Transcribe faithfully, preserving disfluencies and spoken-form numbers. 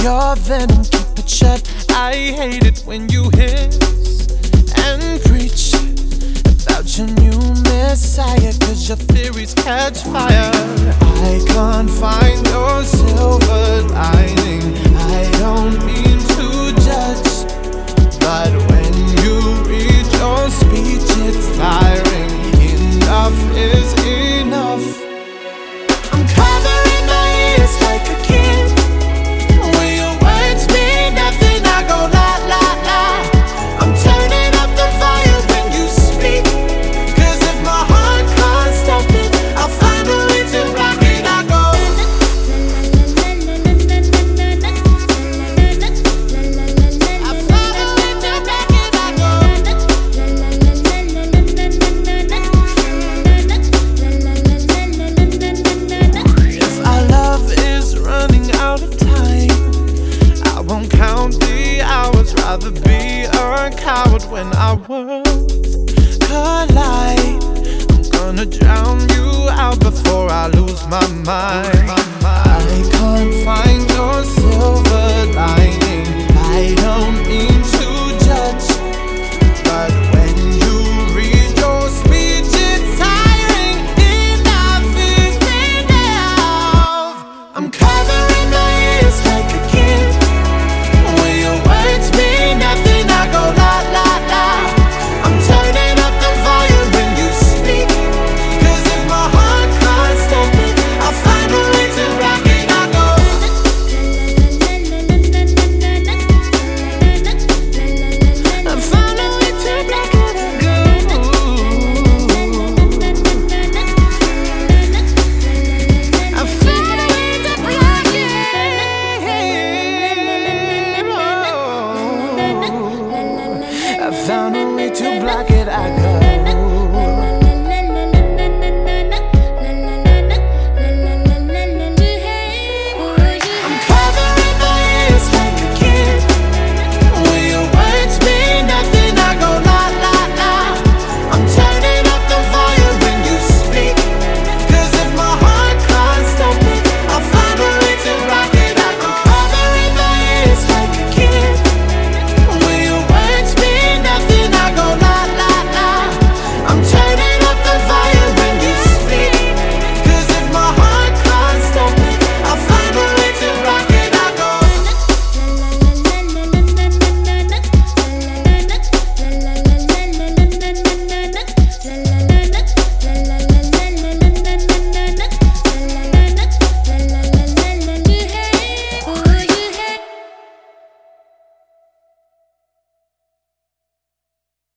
your venom, keep it shut. I hate it when you hiss and preach about your new messiah, cause your theories catch fire. I can't find your silver lining. I don't mean to judge, but when you read your speech it's tiring. Enough is enough. I'm covering my ears like a kid. When your words mean nothing, I go la la la. I'm turning up the fire when you speak, cause if my heart can't stop it, I'll find a way to rock it. I go I'll find a way to rock it. I go If our love is running out of time, I won't count the hours. Rather be a coward when our worlds collide. I'm gonna drown you out before I lose my mind. I can't find your silver lining. I don't